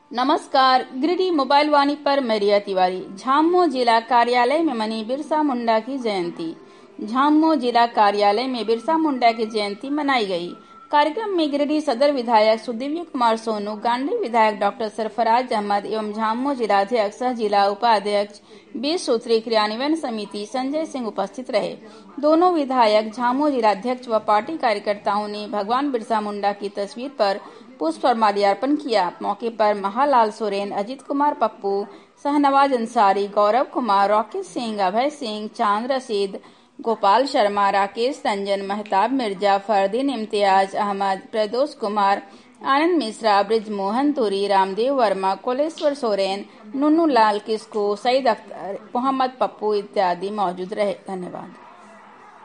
नमस्कार। गिरिडीह मोबाइल वाणी पर मैं रिया तिवारी। झाममो जिला कार्यालय में मनी बिरसा मुंडा की जयंती। झाममो जिला कार्यालय में बिरसा मुंडा की जयंती मनाई गई। कार्यक्रम में गिरिडीह सदर विधायक सुदिव्य कुमार सोनू, गांडी विधायक डॉक्टर सरफराज अहमद एवं झाममो जिलाध्यक्ष सह जिला उपाध्यक्ष 20 सूत्री क्रियान्वयन समिति संजय सिंह उपस्थित रहे। दोनों विधायक, झाममो जिलाध्यक्ष व पार्टी कार्यकर्ताओं ने भगवान बिरसा मुंडा की तस्वीर पर पुष्प और माल्यार्पण किया। मौके पर महालाल सोरेन, अजीत कुमार पप्पू, शाहनवाज अंसारी, गौरव कुमार, रॉकेट सिंह, अभय सिंह, चांद रशीद, गोपाल शर्मा, राकेश रंजन, महताब मिर्जा, फरदीन इम्तियाज अहमद, प्रदोष कुमार, आनंद मिश्रा, ब्रिजमोहन तुरी, रामदेव वर्मा, कोलेश्वर सोरेन, नुन्नू लाल किस्कू, सईद अख्तर, मोहम्मद पप्पू इत्यादि मौजूद रहे। धन्यवाद।